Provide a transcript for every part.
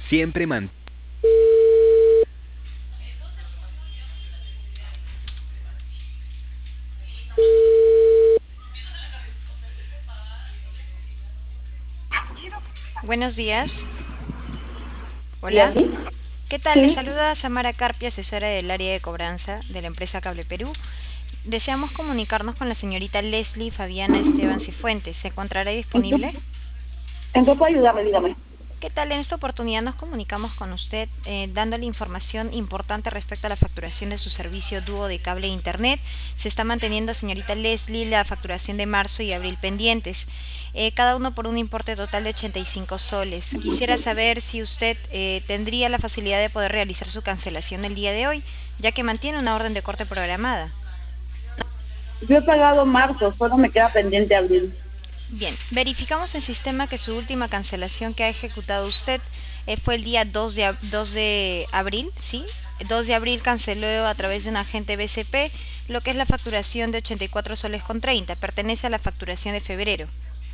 Siempre man. Buenos días. ¿Y Hola. así? ¿Qué tal? Les Sí. saluda Samara Carpia, asesora del área de cobranza de la empresa Cable Perú. Deseamos comunicarnos con la señorita Leslie Fabiana Esteban Cifuentes. ¿Se encontrará disponible? ¿En qué puedo ayudarle? Dígame. ¿Qué tal? En esta oportunidad nos comunicamos con usted dándole información importante respecto a la facturación de su servicio dúo de cable e internet. Se está manteniendo, señorita Leslie, la facturación de marzo y abril pendientes, cada uno por un importe total de 85 soles. Quisiera saber si usted tendría la facilidad de poder realizar su cancelación el día de hoy, ya que mantiene una orden de corte programada. Yo he pagado marzo, solo me queda pendiente abril. Bien, verificamos en sistema que su última cancelación que ha ejecutado usted fue el día 2 de abril, ¿sí? 2 de abril canceló a través de un agente BCP lo que es la facturación de 84 soles con 30, pertenece a la facturación de febrero.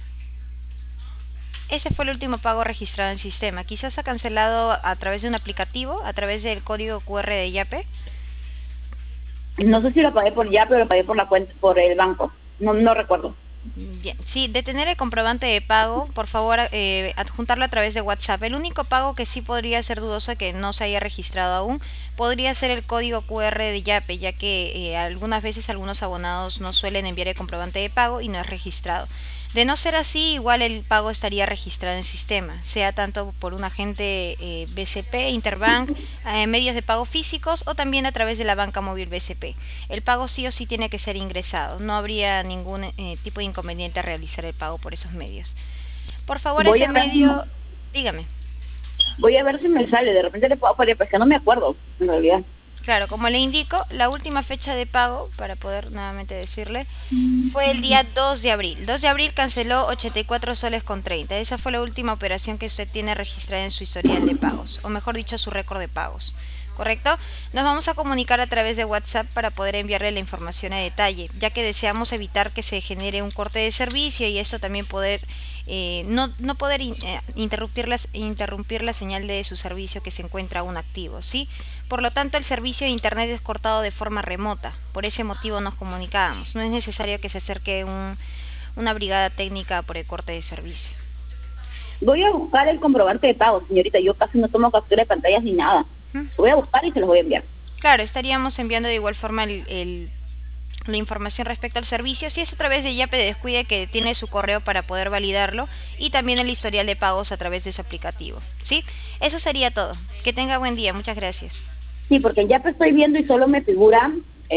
Ese fue el último pago registrado en sistema. Quizás ha cancelado a través de un aplicativo, a través del código QR de Yape. No sé si lo pagué por ya, pero lo pagué por la cuenta, por el banco. No recuerdo. Bien, sí, de tener el comprobante de pago, por favor, adjuntarlo a través de WhatsApp. El único pago que sí podría ser dudoso que no se haya registrado aún podría ser el código QR de Yape, ya que algunas veces algunos abonados no suelen enviar el comprobante de pago y no es registrado. De no ser así, igual el pago estaría registrado en sistema, sea tanto por un agente BCP, Interbank, medios de pago físicos o también a través de la banca móvil BCP. El pago sí o sí tiene que ser ingresado, no habría ningún tipo de inconveniente a realizar el pago por esos medios. Por favor, Voy ese a ver, medio, dígame. voy a ver si me sale. De repente le puedo pagar, pues que no me acuerdo, en realidad. Claro, como le indico, la última fecha de pago, para poder nuevamente decirle, fue el día 2 de abril. 2 de abril canceló 84 soles con 30. Esa fue la última operación que usted tiene registrada en su historial de pagos, o mejor dicho, su récord de pagos. ¿Correcto? Nos vamos a comunicar a través de WhatsApp para poder enviarle la información a detalle, ya que deseamos evitar que se genere un corte de servicio y esto también poder no poder interrumpir la señal de su servicio que se encuentra aún activo, ¿sí? Por lo tanto, el servicio de Internet es cortado de forma remota. Por ese motivo nos comunicábamos. No es necesario que se acerque una brigada técnica por el corte de servicio. Voy a buscar el comprobante de pago, señorita. Yo casi no tomo captura de pantallas ni nada. ¿Mm? Lo voy a buscar y se los voy a enviar. Claro, estaríamos enviando de igual forma la información respecto al servicio. Si es a través de Yape, descuide que tiene su correo para poder validarlo y también el historial de pagos a través de ese aplicativo. ¿Sí? Eso sería todo. Que tenga buen día. Muchas gracias. Sí, porque ya estoy viendo y solo me figura,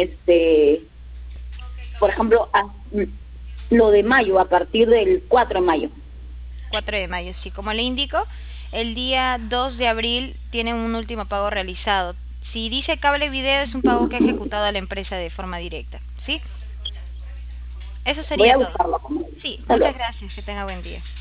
por ejemplo, lo de mayo, a partir del 4 de mayo. 4 de mayo, sí. Como le indico, el día 2 de abril tiene un último pago realizado. Si dice cable video es un pago que ha ejecutado a la empresa de forma directa, ¿sí? Eso Voy sería a todo. buscarlo. Sí, Hasta muchas luego. gracias. Que tenga buen día.